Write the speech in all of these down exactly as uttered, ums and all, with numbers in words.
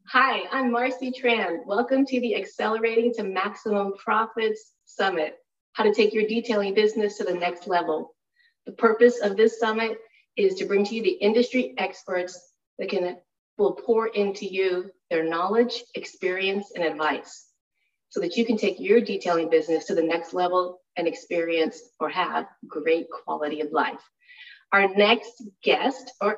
Hi, I'm Marcy Tran. Welcome to the Accelerating to Maximum Profits Summit, how to take your detailing business to the next level. The purpose of this summit is to bring to you the industry experts that can will pour into you their knowledge, experience, and advice so that you can take your detailing business to the next level and experience or have great quality of life. Our next guest or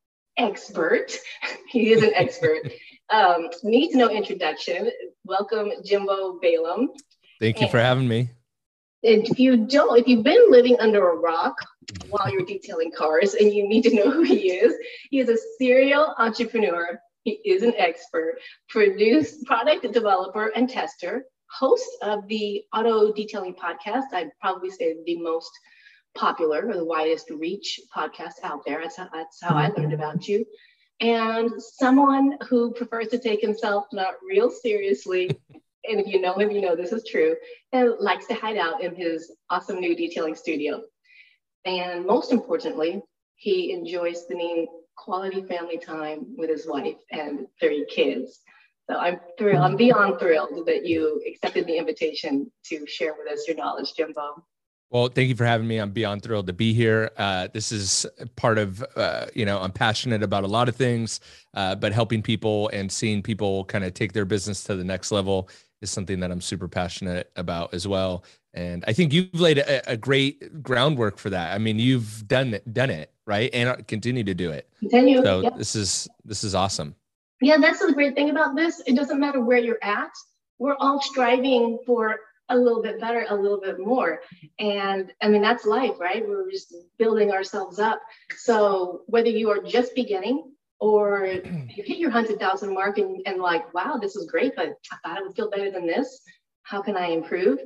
expert, he is an expert, um, needs no introduction. Welcome, Jimbo Balaam. Thank you and for having me. If you don't, if you've been living under a rock while you're detailing cars and you need to know who he is, he is a serial entrepreneur. He is an expert, produce, product developer and tester, host of the Auto Detailing Podcast. I'd probably say the most popular or the widest reach podcast out there. That's how, that's how I learned about you. And someone who prefers to take himself not real seriously. And if you know him, you know this is true, and likes to hide out in his awesome new detailing studio. And most importantly, he enjoys spending quality family time with his wife and three kids. So I'm thrilled, I'm beyond thrilled that you accepted the invitation to share with us your knowledge, Jimbo. Well, thank you for having me. I'm beyond thrilled to be here. Uh, this is part of, uh, you know, I'm passionate about a lot of things, uh, but helping people and seeing people kind of take their business to the next level is something that I'm super passionate about as well. And I think you've laid a, a great groundwork for that. I mean, you've done it, done it, right? And continue to do it. Continue. So yep. this is, this is awesome. Yeah, that's the great thing about this. It doesn't matter where you're at. We're all striving for a little bit better, a little bit more. And I mean, that's life, right? We're just building ourselves up. So whether you are just beginning or you hit your one hundred thousand mark and, and like, wow, this is great, but I thought I would feel better than this. How can I improve?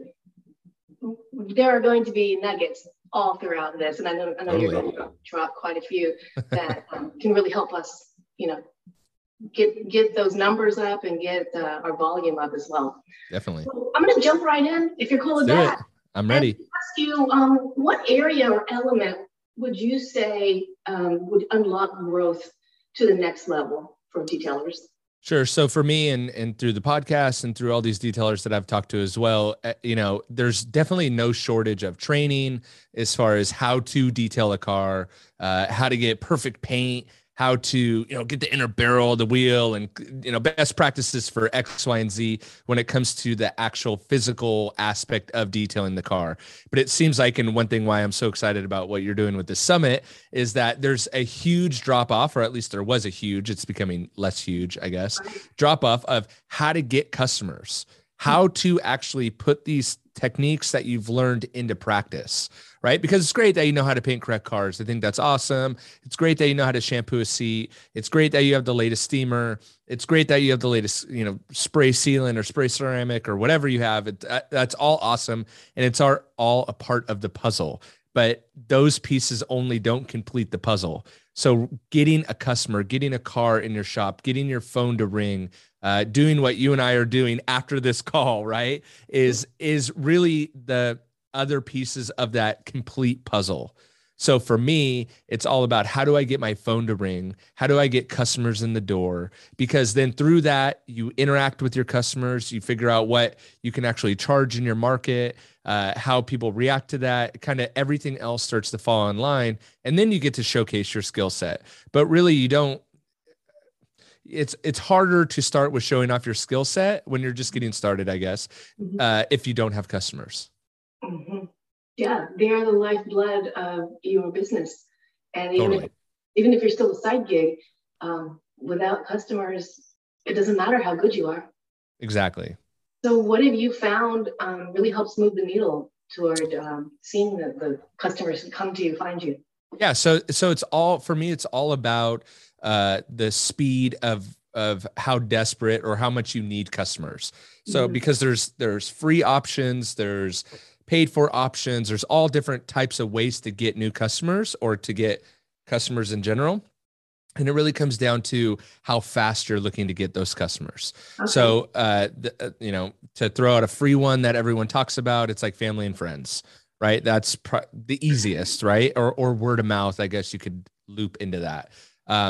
There are going to be nuggets all throughout this. And I know, I know totally. You're going to drop quite a few that um, can really help us, you know, get get those numbers up and get uh, our volume up as well. Definitely. So I'm going to jump right in if you're cool with Let's that. Do it. I'm ready. And ask you, um, what area or element would you say um, would unlock growth to the next level for detailers? Sure. So for me and, and through the podcast and through all these detailers that I've talked to as well, you know, there's definitely no shortage of training as far as how to detail a car, uh, how to get perfect paint, how to, you know, get the inner barrel, the wheel, and, you know, best practices for X, Y, and Z when it comes to the actual physical aspect of detailing the car. But it seems like, and one thing why I'm so excited about what you're doing with the summit is that there's a huge drop off, or at least there was a huge, it's becoming less huge, I guess, drop off of how to get customers, how to actually put these techniques that you've learned into practice, right? Because it's great that you know how to paint correct cars. I think that's awesome. It's great that you know how to shampoo a seat. It's great that you have the latest steamer. It's great that you have the latest, you know, spray sealant or spray ceramic or whatever you have. It, that's all awesome. And it's our, all a part of the puzzle. But those pieces only don't complete the puzzle. So getting a customer, getting a car in your shop, getting your phone to ring, uh, doing what you and I are doing after this call, right, is, is really the other pieces of that complete puzzle. So for me, it's all about how do I get my phone to ring? How do I get customers in the door? Because then through that, you interact with your customers, you figure out what you can actually charge in your market, uh, how people react to that, kind of everything else starts to fall in line. And then you get to showcase your skill set. But really, you don't, it's it's harder to start with showing off your skill set when you're just getting started, I guess, uh, if you don't have customers. Mm-hmm. Yeah, they are the lifeblood of your business. And even, Totally. if, even if you're still a side gig, um, without customers, it doesn't matter how good you are. Exactly. So what have you found um, really helps move the needle toward um, seeing that the customers come to you, find you? Yeah. So, so it's all, for me, it's all about uh, the speed of, of how desperate or how much you need customers. So, mm-hmm. because there's, there's free options, there's paid for options, there's all different types of ways to get new customers or to get customers in general. And it really comes down to how fast you're looking to get those customers. Okay. So, uh, the, you know, to throw out a free one that everyone talks about, it's like family and friends, right? That's pr- the easiest, right? Or, or word of mouth, I guess you could loop into that. Um,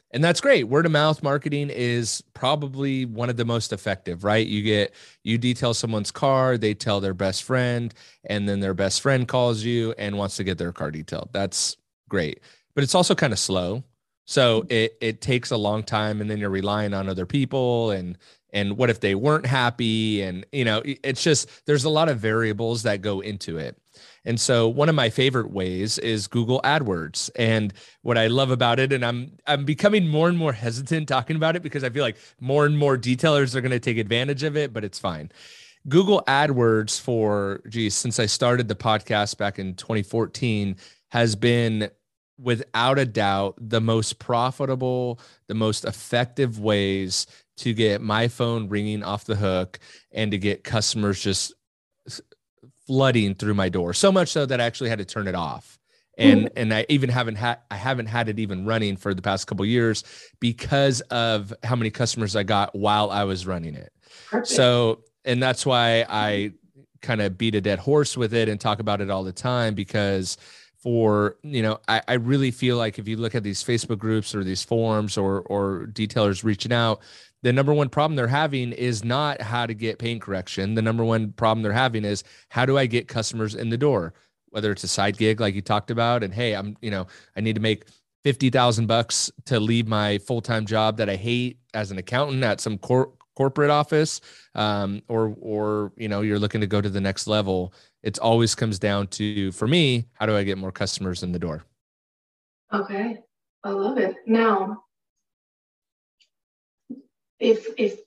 And that's great. Word of mouth marketing is probably one of the most effective, right? You get, you detail someone's car, they tell their best friend, and then their best friend calls you and wants to get their car detailed. That's great. But it's also kind of slow. So it it takes a long time, and then you're relying on other people, and and what if they weren't happy? And, you know, it's just, there's a lot of variables that go into it. And so one of my favorite ways is Google AdWords. And what I love about it, and I'm I'm becoming more and more hesitant talking about it because I feel like more and more detailers are going to take advantage of it, but it's fine. Google AdWords for, geez, since I started the podcast back in twenty fourteen, has been without a doubt the most profitable, the most effective ways to get my phone ringing off the hook and to get customers just flooding through my door. So much so that I actually had to turn it off. And, mm-hmm. and I even haven't had, I haven't had it even running for the past couple of years because of how many customers I got while I was running it. Perfect. So, and that's why I kind of beat a dead horse with it and talk about it all the time, because for, you know, I, I really feel like if you look at these Facebook groups or these forums or, or detailers reaching out, the number one problem they're having is not how to get paint correction. The number one problem they're having is, how do I get customers in the door? Whether it's a side gig, like you talked about, and hey, I'm, you know, I need to make fifty thousand bucks to leave my full-time job that I hate as an accountant at some cor- corporate office. Um, or, or, you know, you're looking to go to the next level. It always comes down to, for me, how do I get more customers in the door? Okay. I love it. Now, if, if,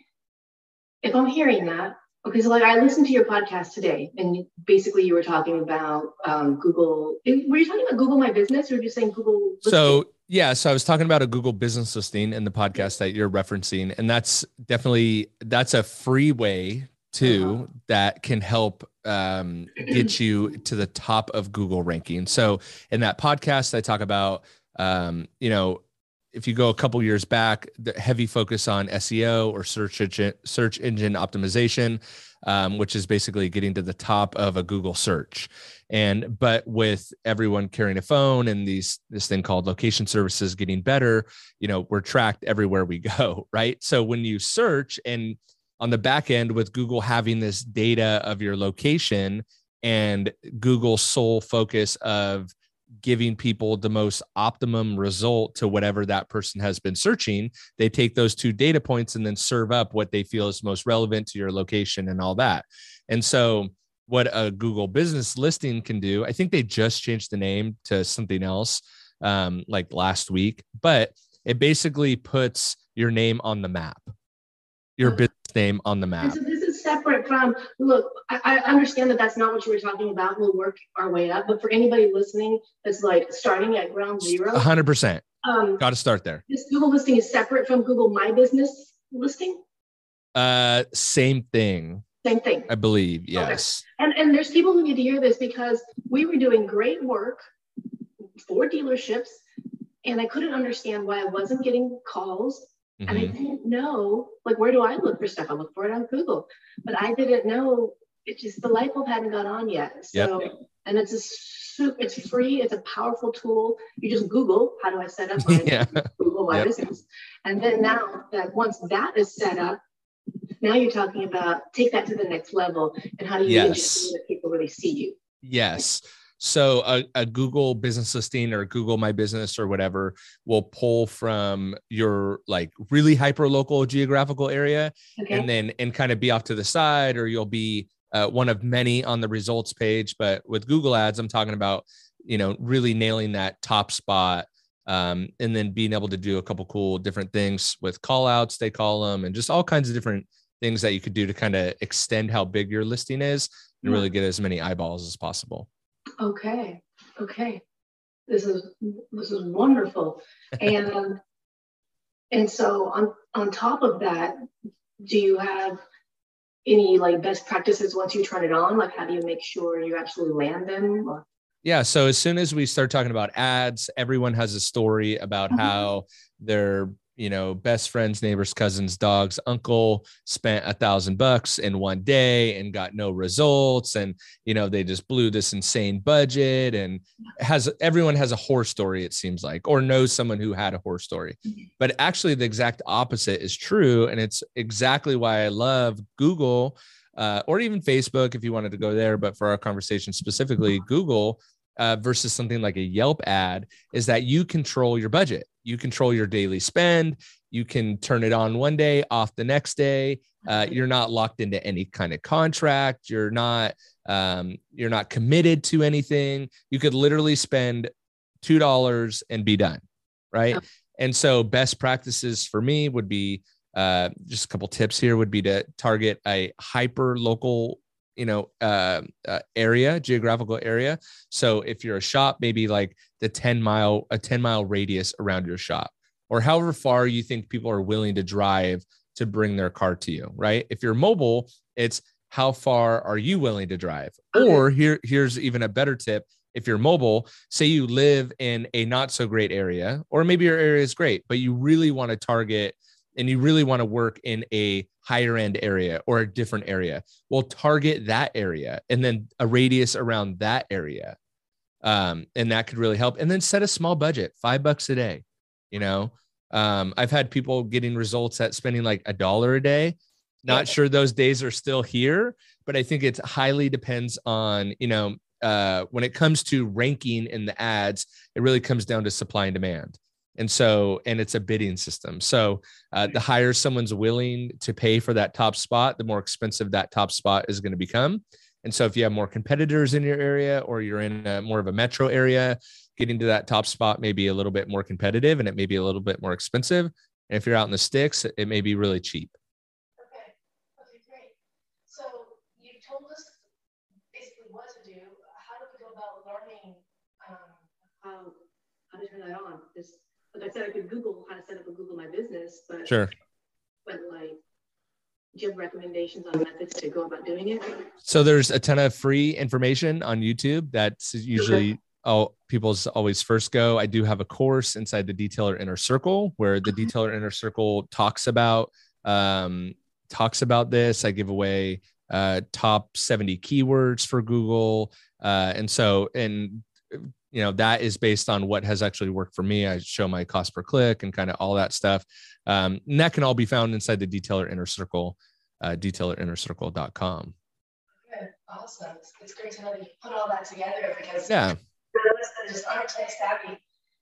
if I'm hearing that, okay, so like I listened to your podcast today, and basically you were talking about um, Google. Were you talking about Google My Business, or were you saying Google Listing? So yeah, so I was talking about a Google Business Listing in the podcast that you're referencing, and that's definitely, that's a free way too, uh-huh. that can help um, get you to the top of Google ranking. So in that podcast, I talk about, um, you know, if you go a couple years back, the heavy focus on S E O or search engine, search engine optimization, um, which is basically getting to the top of a Google search. And, but with everyone carrying a phone and these, this thing called location services getting better, you know, we're tracked everywhere we go, right? So when you search, and on the back end with Google having this data of your location and Google's sole focus of giving people the most optimum result to whatever that person has been searching, they take those two data points and then serve up what they feel is most relevant to your location and all that. And so what a Google Business Listing can do, I think they just changed the name to something else um, like last week, but it basically puts your name on the map, your business name on the map. And so this is separate from, look, I, I understand that that's not what you were talking about. We'll work our way up. But for anybody listening that's like starting at ground zero. one hundred percent. Um, Got to start there. This Google Listing is separate from Google My Business Listing? Uh, same thing. Same thing. I believe, yes. Okay. And, and there's people who need to hear this, because we were doing great work for dealerships, and I couldn't understand why I wasn't getting calls. And I didn't know, like, where do I look for stuff? I look for it on Google, but I didn't know. It just, the light bulb hadn't gone on yet. So, yep. And it's a super, it's free. It's a powerful tool. You just Google, how do I set up my yeah. Google My yep. Business? And then now that once that is set up, now you're talking about take that to the next level, and how do you yes. make it so that people really see you? Yes. So a, a Google Business Listing or Google My Business or whatever will pull from your like really hyper local geographical area, okay. and then and kind of be off to the side, or you'll be uh, one of many on the results page. But with Google Ads, I'm talking about, you know, really nailing that top spot, um, and then being able to do a couple cool different things with call outs, they call them, and just all kinds of different things that you could do to kind of extend how big your listing is and yeah. really get as many eyeballs as possible. Okay. Okay. This is, this is wonderful. And, and so on, on top of that, do you have any like best practices once you turn it on? Like, how do you make sure you actually land them? Or? Yeah. So as soon as we start talking about ads, everyone has a story about mm-hmm. how they're, you know, best friends, neighbors, cousins, dogs, uncle spent a thousand bucks in one day and got no results. And, you know, they just blew this insane budget, and has, everyone has a horror story, it seems like, or knows someone who had a horror story. But actually the exact opposite is true. And it's exactly why I love Google, uh, or even Facebook if you wanted to go there. But for our conversation specifically, Google uh, versus something like a Yelp ad is that you control your budget. You control your daily spend. You can turn it on one day, off the next day. Uh, you're not locked into any kind of contract. You're not, um, you're not committed to anything. You could literally spend two dollars and be done. Right. Oh. And so best practices for me would be, uh, just a couple tips here would be to target a hyper local, you know, uh, uh, area, geographical area. So if you're a shop, maybe like the ten mile, a ten mile radius around your shop, or however far you think people are willing to drive to bring their car to you, right? If you're mobile, it's how far are you willing to drive? Or here, here's even a better tip. If you're mobile, say you live in a not so great area, or maybe your area is great, but you really want to target and you really want to work in a higher end area or a different area. Well, target that area and then a radius around that area. Um, and that could really help. And then set a small budget, five bucks a day. You know, um, I've had people getting results at spending like a dollar a day. Not sure those days are still here, but I think it highly depends on, you know, uh, when it comes to ranking in the ads, it really comes down to supply and demand. And so, and it's a bidding system. So uh, the higher someone's willing to pay for that top spot, the more expensive that top spot is going to become. And so if you have more competitors in your area, or you're in a, more of a metro area, getting to that top spot may be a little bit more competitive, and it may be a little bit more expensive. And if you're out in the sticks, it may be really cheap. Okay. Okay, great. So you told us basically what to do. How do we go about learning um, how, how to turn that on? This, like I said, I could Google how to set up a Google My Business, but sure. But like, do you have recommendations on methods to go about doing it? So there's a ton of free information on YouTube. That's usually oh, people's always first go. I do have a course inside the Detailer Inner Circle where the Detailer Inner Circle talks about um, talks about this. I give away uh, top seventy keywords for Google, uh, and so and. You know, that is based on what has actually worked for me. I show my cost per click and kind of all that stuff. Um, and that can all be found inside the Detailer Inner Circle, uh, detailer inner circle dot com. Good. Awesome. It's, it's great to know that you put all that together, because yeah, those that just aren't tech savvy,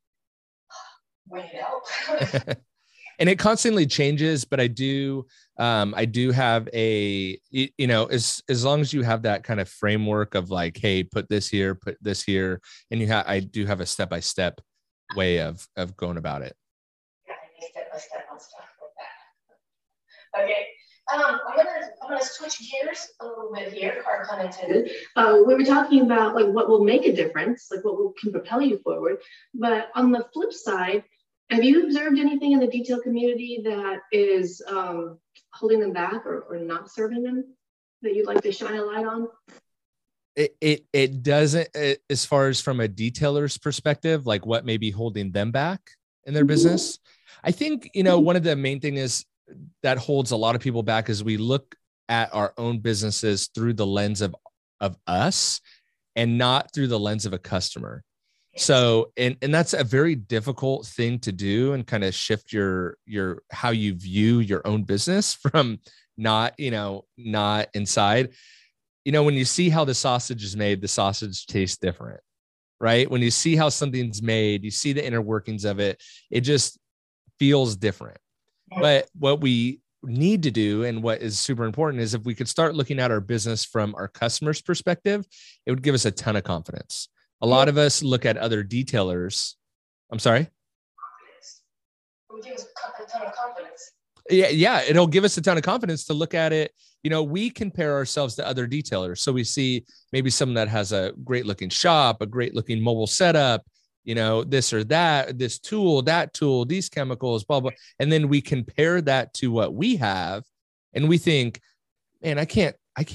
we need help. And it constantly changes, but I do, um, I do have a, you know, as, as long as you have that kind of framework of like, hey, put this here, put this here. And you have, I do have a step-by-step way of, of going about it. Yeah, step-by-step on stuff like that. Okay. Um, I'm gonna, I'm gonna switch gears a little bit here, hard pun intended. Uh, we were talking about like what will make a difference, like what will, can propel you forward. But on the flip side, have you observed anything in the detail community that is um, holding them back, or, or not serving them, that you'd like to shine a light on? It it, it doesn't, it, as far as from a detailer's perspective, like what may be holding them back in their business. I think, you know, one of the main thing is that holds a lot of people back is we look at our own businesses through the lens of, of us and not through the lens of a customer. So, and, and that's a very difficult thing to do, and kind of shift your, your, how you view your own business from not, you know, not inside, you know, when you see how the sausage is made, the sausage tastes different, right? When you see how something's made, you see the inner workings of it, it just feels different. But what we need to do, and what is super important, is if we could start looking at our business from our customer's perspective, it would give us a ton of confidence. A lot of us look at other detailers. I'm sorry. Confidence. It would give us a ton of confidence. Yeah, yeah, it'll give us a ton of confidence to look at it. You know, we compare ourselves to other detailers. So we see maybe someone that has a great looking shop, a great looking mobile setup, you know, this or that, this tool, that tool, these chemicals, blah, blah. And then we compare that to what we have. And we think, man, I can't, I can't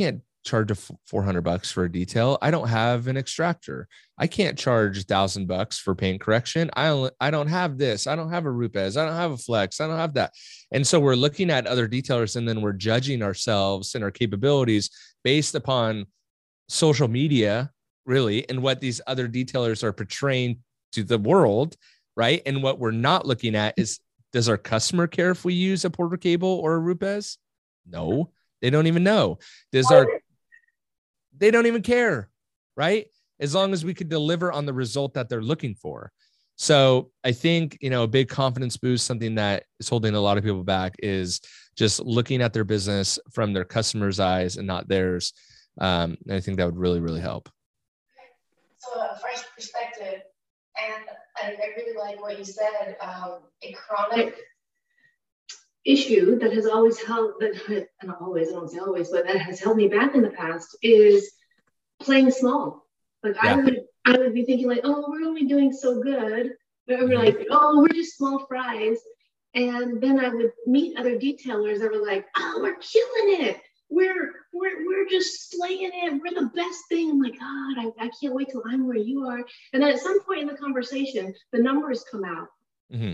charge a four hundred bucks for a detail. I don't have an extractor. I can't charge a thousand bucks for paint correction. I only, I don't have this. I don't have a Rupes. I don't have a Flex. I don't have that. And so we're looking at other detailers, and then we're judging ourselves and our capabilities based upon social media, really, and what these other detailers are portraying to the world, right? And what we're not looking at is, does our customer care if we use a Porter Cable or a Rupes? No, they don't even know. Does our, they don't even care, right? As long as we could deliver on the result that they're looking for. So I think, you know, a big confidence boost, something that is holding a lot of people back, is just looking at their business from their customers' eyes and not theirs. Um, and I think that would really, really help. So a fresh perspective, and I, I really like what you said, um, a chronic issue that has always held, that not always, I don't say always, but that has held me back in the past is playing small. Like yeah. I would, I would be thinking like, oh, we're only doing so good. But we're like, oh, we're just small fries. And then I would meet other detailers that were like, oh, we're killing it. We're, we're, we're just slaying it. We're the best thing. I'm like, God, I, I can't wait till I'm where you are. And then at some point in the conversation, the numbers come out. Mm-hmm.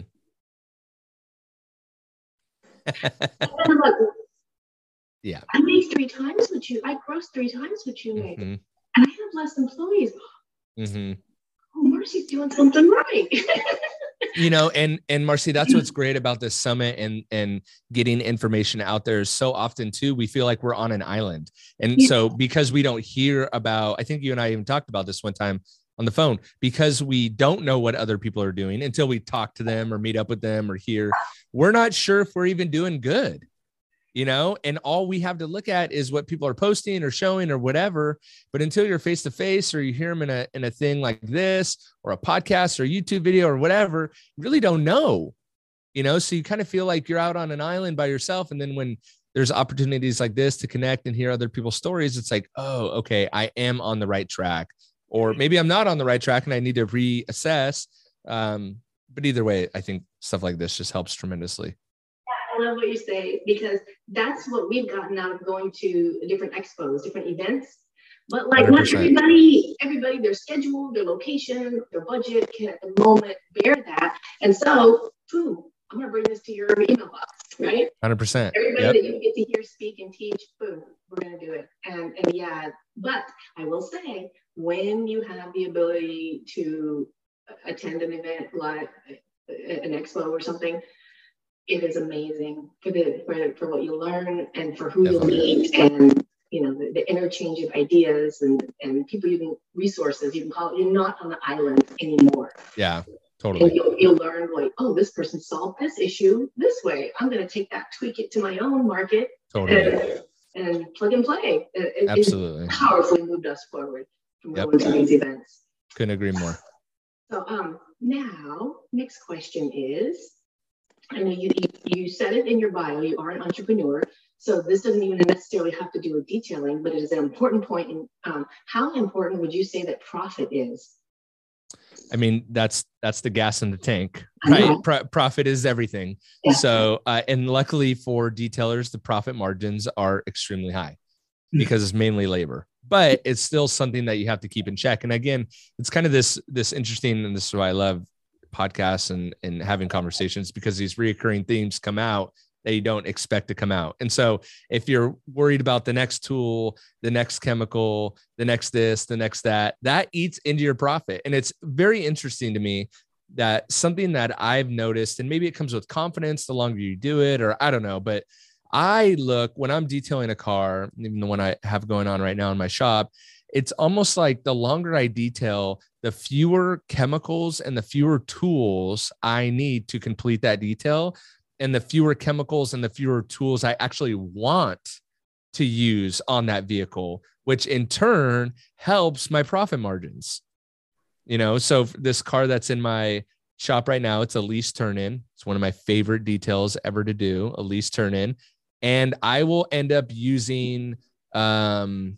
And I'm like, yeah, I made three times what you, I grossed three times what you made. Mm-hmm. And I have less employees. Mm-hmm. Oh, Marcy's doing something right. You know, and and Marcy, that's what's great about this summit and and getting information out there. So often too, we feel like we're on an island. And yeah. so because we don't hear about, I think you and I even talked about this one time on the phone, because we don't know what other people are doing until we talk to them or meet up with them or hear, we're not sure if we're even doing good. You know, and all we have to look at is what people are posting or showing or whatever. But until you're face to face, or you hear them in a, in a thing like this, or a podcast or a YouTube video or whatever, you really don't know, you know, so you kind of feel like you're out on an island by yourself. And then when there's opportunities like this to connect and hear other people's stories, it's like, oh, okay, I am on the right track, or maybe I'm not on the right track and I need to reassess. Um, but either way, I think stuff like this just helps tremendously. I love what you say, because that's what we've gotten out of going to different expos, different events. But like one hundred percent. not everybody, everybody, their schedule, their location, their budget can at the moment bear that. And so, boom, I'm going to bring this to your email box, right? one hundred percent. Everybody yep. that you get to hear speak and teach, boom, we're going to do it. And, and yeah, but I will say, when you have the ability to attend an event like an expo or something, it is amazing for the for, for what you learn and for who Definitely. You'll meet, and you know the, the interchange of ideas and and people using resources. You can call it, you're not on the island anymore. Yeah, totally. And you'll, you'll learn like, oh, this person solved this issue this way. I'm going to take that, tweak it to my own market, totally, and, and plug and play. It, Absolutely, it powerfully moved us forward from yep. going to these events. Couldn't agree more. So um, now, next question is. I know you, you you said it in your bio, you are an entrepreneur, so this doesn't even necessarily have to do with detailing, but it is an important point. In um, how important would you say that profit is? I mean, that's that's the gas in the tank, right? Pro- profit is everything. Yeah. So, uh, and luckily for detailers, the profit margins are extremely high because it's mainly labor, but it's still something that you have to keep in check. And again, it's kind of this this interesting, and this is why I love podcasts and, and having conversations, because these reoccurring themes come out that you don't expect to come out. And so if you're worried about the next tool, the next chemical, the next this, the next that, that eats into your profit. And it's very interesting to me that something that I've noticed, and maybe it comes with confidence the longer you do it, or I don't know, but I look, when I'm detailing a car, even the one I have going on right now in my shop, it's almost like the longer I detail, the fewer chemicals and the fewer tools I need to complete that detail, and the fewer chemicals and the fewer tools I actually want to use on that vehicle, which in turn helps my profit margins. You know, so this car that's in my shop right now, it's a lease turn-in. It's one of my favorite details ever to do, a lease turn-in. And I will end up using um,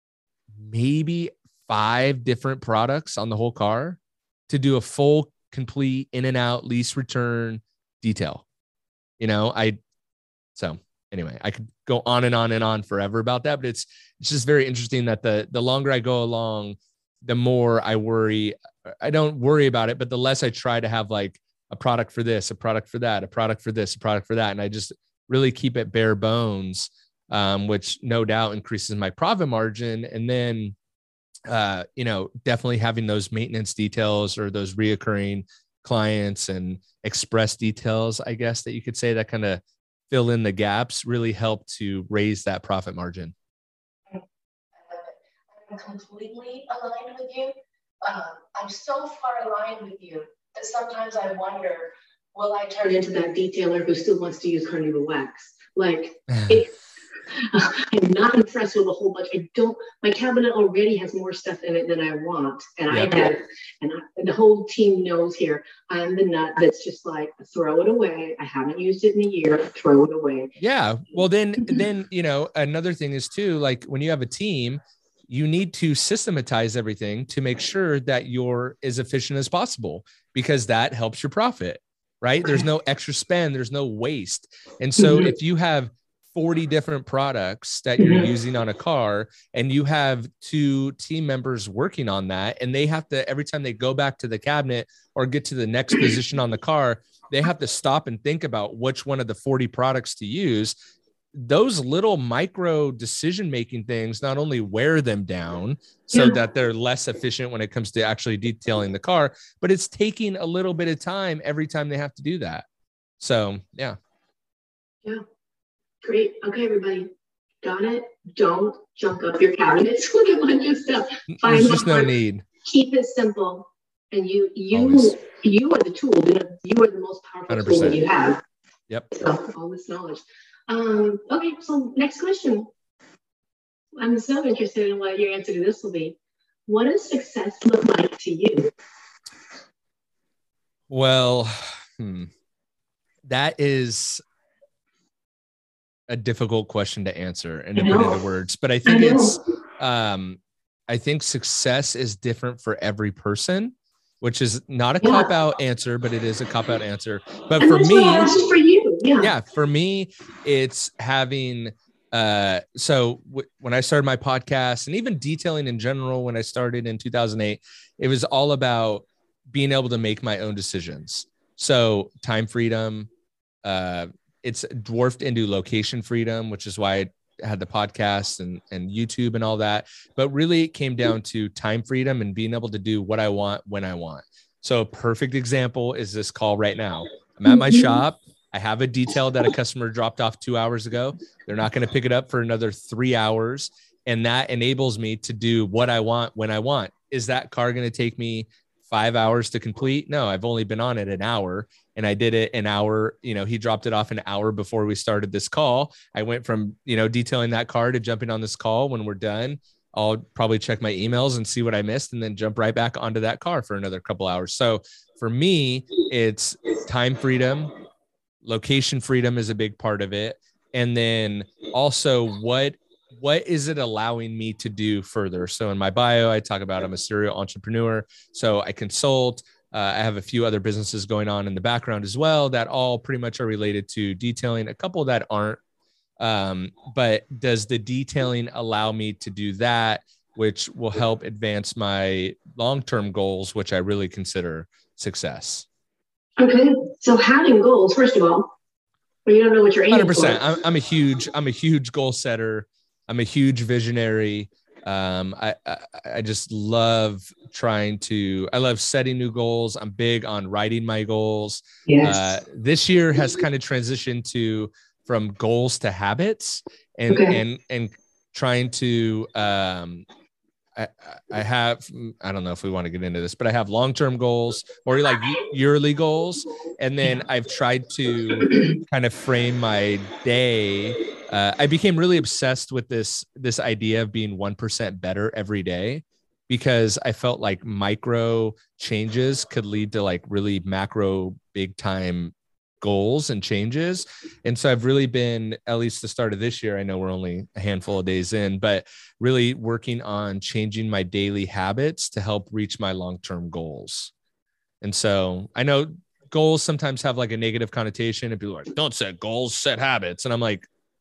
maybe five different products on the whole car to do a full, complete in and out lease return detail. You know, I, so anyway, I could go on and on and on forever about that, but it's, it's just very interesting that the, the longer I go along, the more I worry. I don't worry about it, but the less I try to have like a product for this, a product for that, a product for this, a product for that. And I just really keep it bare bones, um, which no doubt increases my profit margin. And then, uh, you know, definitely having those maintenance details or those reoccurring clients and express details, I guess that you could say, that kind of fill in the gaps, really help to raise that profit margin. I'm completely aligned with you. Um, I'm so far aligned with you that sometimes I wonder, will I turn into that detailer who still wants to use Carnauba wax? Like, it, I'm not impressed with a whole bunch. I don't, my cabinet already has more stuff in it than I want. And yep. I have, and, I, and the whole team knows here, I'm the nut that's just like, throw it away. I haven't used it in a year, throw it away. Yeah. Well, then, then, you know, another thing is too, like when you have a team, you need to systematize everything to make sure that you're as efficient as possible, because that helps your profit, right? There's no extra spend, there's no waste. And so mm-hmm. if you have forty different products that you're mm-hmm. using on a car, and you have two team members working on that, and they have to, every time they go back to the cabinet or get to the next position on the car, they have to stop and think about which one of the forty products to use. Those little micro decision-making things not only wear them down so yeah. that they're less efficient when it comes to actually detailing the car, but it's taking a little bit of time every time they have to do that. So, yeah. Yeah. Great. Okay, everybody. Got it. Don't junk up your cabinets with a bunch of stuff. Find There's just no need. Keep it simple. And you, you, Always. you are the tool. You are the most powerful one hundred percent tool that you have. Yep. So, all this knowledge. Um, okay, so next question. I'm so interested in what your answer to this will be. What does success look like to you? Well, hmm, that is a difficult question to answer and to put into words, but I think I it's, um, I think success is different for every person, which is not a yeah. cop out answer, but it is a cop out answer. But and for me, for you. Yeah. yeah, for me, it's having, uh, so w- when I started my podcast and even detailing in general, when I started in two thousand eight, it was all about being able to make my own decisions. So time freedom, uh, it's dwarfed into location freedom, which is why I had the podcast and, and YouTube and all that. But really it came down to time freedom and being able to do what I want when I want. So a perfect example is this call right now. I'm at my shop. I have a detail that a customer dropped off two hours ago. They're not going to pick it up for another three hours. And that enables me to do what I want when I want. Is that car going to take me five hours to complete? No, I've only been on it an hour. And I did it an hour, you know, he dropped it off an hour before we started this call. I went from, you know, detailing that car to jumping on this call. When we're done, I'll probably check my emails and see what I missed and then jump right back onto that car for another couple hours. So for me, it's time freedom, location freedom is a big part of it. And then also what, what is it allowing me to do further? So in my bio, I talk about I'm a serial entrepreneur. So I consult. Uh, I have a few other businesses going on in the background as well that all pretty much are related to detailing, a couple that aren't. Um, but does the detailing allow me to do that, which will help advance my long-term goals, which I really consider success? Okay. So having goals, first of all, but you don't know what you're aiming one hundred percent. for. I'm, I'm a huge, I'm a huge goal setter. I'm a huge visionary. Um, I, I, I just love trying to, I love setting new goals. I'm big on writing my goals. Yes. Uh, this year has kind of transitioned to from goals to habits and, okay. and, and trying to, um, I, I have, I don't know if we want to get into this, but I have long-term goals or like yearly goals. And then I've tried to kind of frame my day. Uh, I became really obsessed with this, this idea of being one percent better every day, because I felt like micro changes could lead to like really macro big time goals and changes. And so I've really been, at least the start of this year, I know we're only a handful of days in, but really working on changing my daily habits to help reach my long-term goals. And so I know goals sometimes have like a negative connotation and people are like, don't set goals, set habits. And I'm like,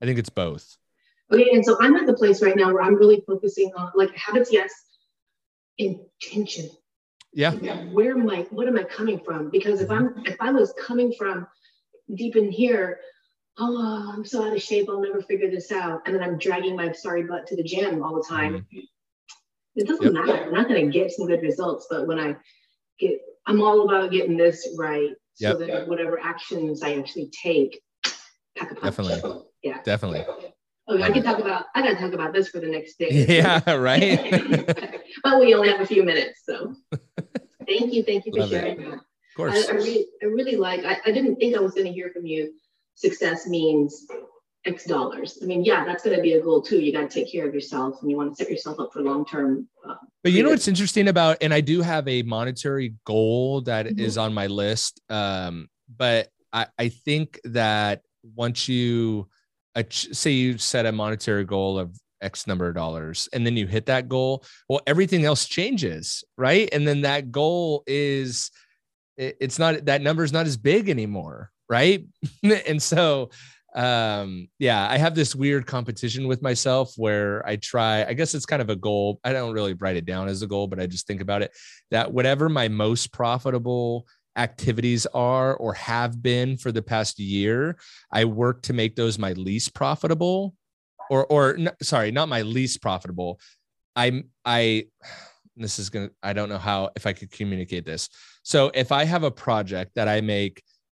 I think it's both. Okay. And so I'm at the place right now where I'm really focusing on like habits, yes, intention. Yeah. Like, where am I, what am I coming from? Because if I'm, if I was coming from deep in here, oh, I'm so out of shape, I'll never figure this out. And then I'm dragging my sorry butt to the gym all the time. Mm-hmm. It doesn't yep. matter. I'm not going to get some good results, but when I get, I'm all about getting this right. Yep. So that whatever actions I actually take, pack a punch. Definitely. Yeah. Definitely. Okay, I can talk about, I gotta talk about this for the next day. Yeah, right. But we only have a few minutes, so thank you, thank you for Love sharing it. that. Of course. I, I, really, I really like, I, I didn't think I was gonna hear from you, success means X dollars. I mean, yeah, that's gonna be a goal too. You gotta take care of yourself and you wanna set yourself up for long-term. Uh, but you know what's interesting about, and I do have a monetary goal that mm-hmm. is on my list, um, but I, I think that once you, A, say you set a monetary goal of X number of dollars and then you hit that goal, well, everything else changes, right? And then that goal is, it's not, that number is not as big anymore, right? And so, um, yeah, I have this weird competition with myself where I try, I guess it's kind of a goal. I don't really write it down as a goal, but I just think about it, that whatever my most profitable activities are or have been for the past year, I work to make those my least profitable or, or no, sorry, not my least profitable. I'm, I, this is going to, I don't know how, if I could communicate this. So if I have a project that I make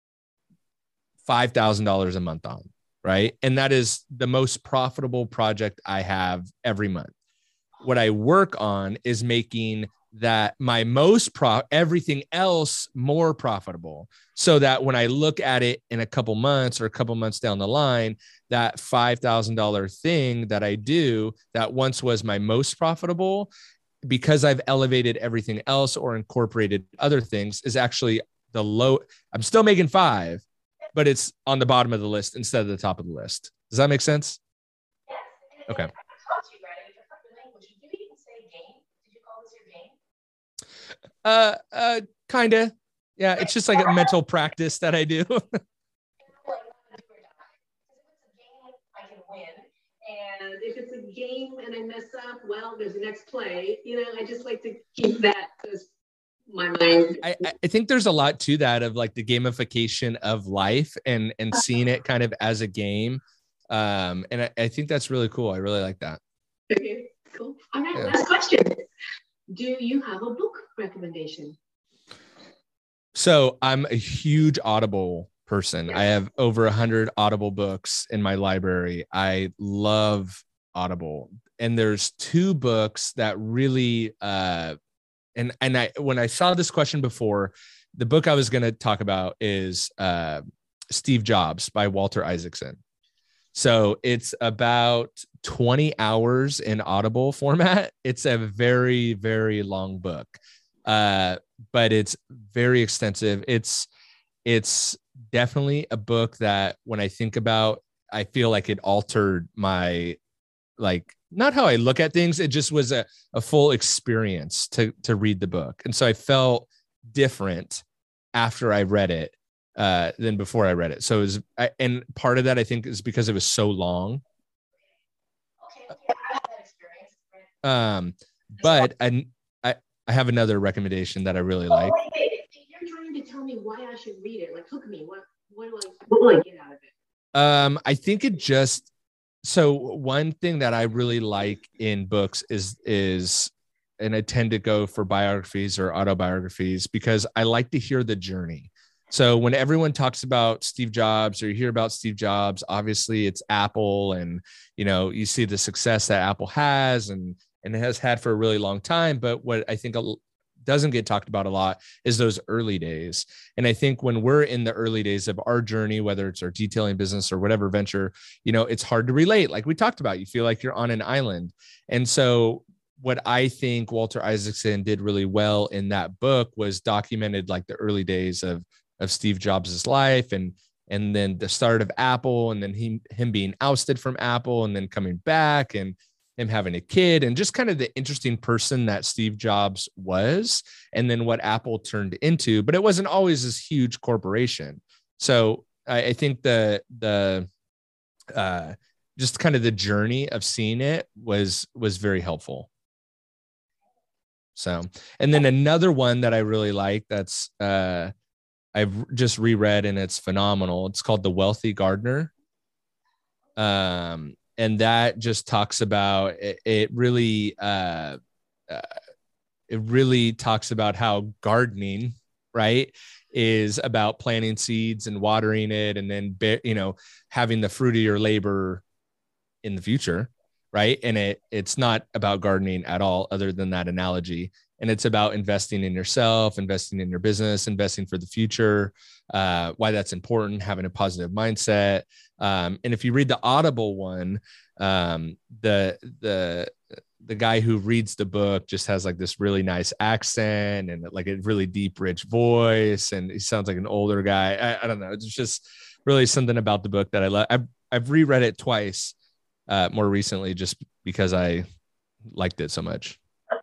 five thousand dollars a month on, right? And that is the most profitable project I have every month. What I work on is making that my most pro everything else more profitable, so that when I look at it in a couple months or a couple months down the line, that five thousand dollars thing that I do that once was my most profitable, because I've elevated everything else or incorporated other things, is actually the low. I'm still making five, but it's on the bottom of the list instead of the top of the list. Does that make sense? Okay. Uh, uh, kind of. Yeah, it's just like a mental practice that I do. And if it's a game and I mess up, well, there's the next play. You know, I just like to keep that as my mind. I, I think there's a lot to that of like the gamification of life and and seeing it kind of as a game. Um, and I, I think that's really cool. I really like that. Okay, cool. All right, yeah. Last question. Do you have a book recommendation? So I'm a huge Audible person. I have over a hundred Audible books in my library. I love Audible. And there's two books that really, uh, and, and I, when I saw this question before, the book I was going to talk about is uh, Steve Jobs by Walter Isaacson. So it's about twenty hours in Audible format. It's a very, very long book, uh, but it's very extensive. It's, it's definitely a book that when I think about, I feel like it altered my, like, not how I look at things. It just was a, a full experience to, to read the book. And so I felt different after I read it uh, than before I read it. So it was, I, and part of that I think is because it was so long. Okay, yeah, I have that experience. Um, but I, I, I have another recommendation that I really like. Oh, wait, wait. You're trying to tell me why I should read it. Like, hook me. What, what do I, what will I get out of it? Um, I think it just, so one thing that I really like in books is, is, and I tend to go for biographies or autobiographies because I like to hear the journey. So when everyone talks about Steve Jobs or you hear about Steve Jobs, obviously it's Apple and, you know, you see the success that Apple has and, and it has had for a really long time. But what I think doesn't get talked about a lot is those early days. And I think when we're in the early days of our journey, whether it's our detailing business or whatever venture, you know, it's hard to relate. Like we talked about, you feel like you're on an island. And so what I think Walter Isaacson did really well in that book was documented like the early days of, of Steve Jobs' life and, and then the start of Apple and then he, him being ousted from Apple and then coming back and him having a kid and just kind of the interesting person that Steve Jobs was and then what Apple turned into, but it wasn't always this huge corporation. So I, I think the, the, uh, just kind of the journey of seeing it was, was very helpful. So, and then another one that I really like, that's, uh, I've just reread and it's phenomenal. It's called The Wealthy Gardener. Um, and that just talks about, it, it really, uh, uh, it really talks about how gardening, right, is about planting seeds and watering it, and then, you know, having the fruit of your labor in the future. Right. And it, it's not about gardening at all, other than that analogy. And it's about investing in yourself, investing in your business, investing for the future, uh, why that's important, having a positive mindset. Um, and if you read the Audible one, um, the, the, the guy who reads the book just has like this really nice accent and like a really deep, rich voice. And he sounds like an older guy. I, I don't know. It's just really something about the book that I love. I've, I've reread it twice, uh, more recently, just because I liked it so much.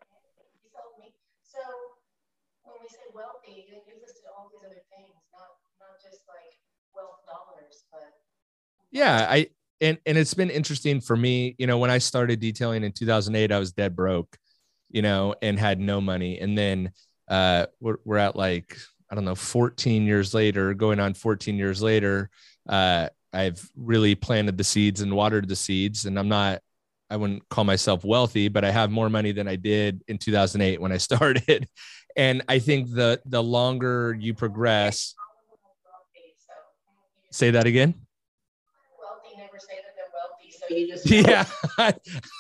Yeah, I and and it's been interesting for me. You know, when I started detailing in two thousand eight, I was dead broke, you know, and had no money. And then uh, we're we're at like, I don't know, fourteen years later, going on fourteen years later. Uh, I've really planted the seeds and watered the seeds, and I'm not, I wouldn't call myself wealthy, but I have more money than I did in two thousand eight when I started. And I think the the longer you progress, say that again. Say that they're wealthy, so you just yeah.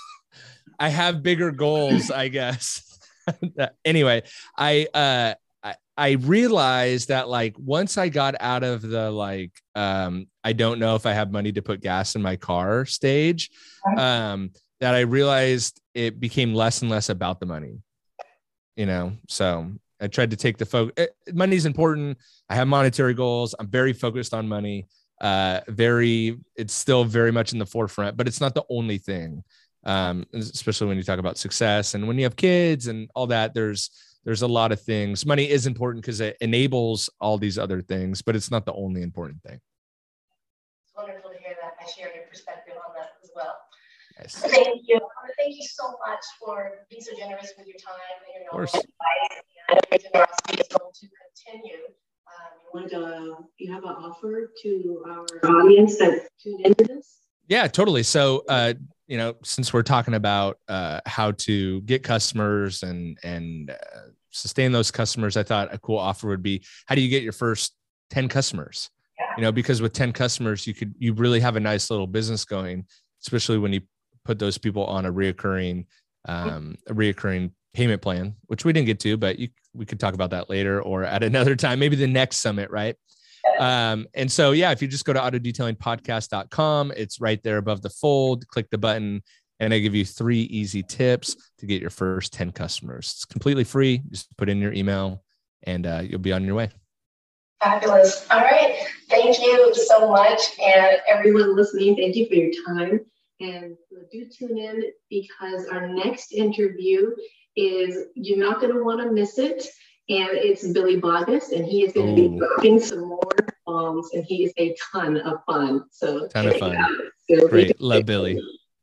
I have bigger goals, I guess. Anyway, I uh I, I realized that like once I got out of the like um I don't know if I have money to put gas in my car stage, um that I realized it became less and less about the money, you know. So I tried to take the focus. Money's important. I have monetary goals. I'm very focused on money. Uh, very, it's still very much in the forefront, but it's not the only thing. Um, especially when you talk about success and when you have kids and all that, there's, there's a lot of things. Money is important because it enables all these other things, but it's not the only important thing. It's wonderful to hear that. I share your perspective on that as well. Nice. Thank you. Thank you so much for being so generous with your time and your knowledge and advice. And your generosity is going to continue. Um, you want to, you have an offer to our audience that tuned into this? Yeah, totally. So, uh, you know, since we're talking about uh, how to get customers and and uh, sustain those customers, I thought a cool offer would be, how do you get your first ten customers? Yeah. You know, because with ten customers, you could you really have a nice little business going, especially when you put those people on a reoccurring um, a reoccurring payment plan, which we didn't get to, but you, we could talk about that later or at another time, maybe the next summit, right? Um, and so, yeah, if you just go to auto detailing podcast dot com, it's right there above the fold, click the button, and I give you three easy tips to get your first ten customers. It's completely free. Just put in your email and uh, you'll be on your way. Fabulous. All right. Thank you so much. And everyone listening, thank you for your time. And do tune in because our next interview is, you're not going to want to miss it. And it's Billy Bogus, and he is going to be dropping some more bombs, and he is a ton of fun. So ton of fun. Great. Love Billy.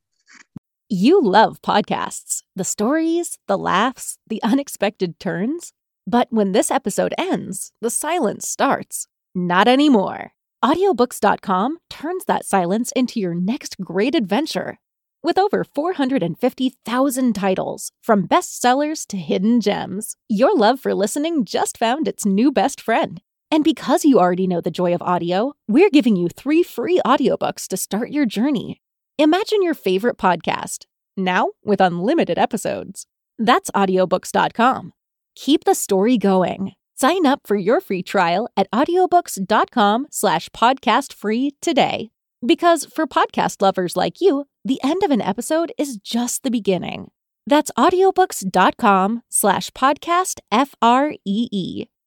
You love podcasts, the stories, the laughs, the unexpected turns. But when this episode ends, the silence starts. Not anymore. audiobooks dot com turns that silence into your next great adventure. With over four hundred fifty thousand titles, from bestsellers to hidden gems, your love for listening just found its new best friend. And because you already know the joy of audio, we're giving you three free audiobooks to start your journey. Imagine your favorite podcast, now with unlimited episodes. That's audiobooks dot com. Keep the story going. Sign up for your free trial at audiobooks dot com slash podcast free today. Because for podcast lovers like you, the end of an episode is just the beginning. That's audiobooks dot com slash podcast F R E E.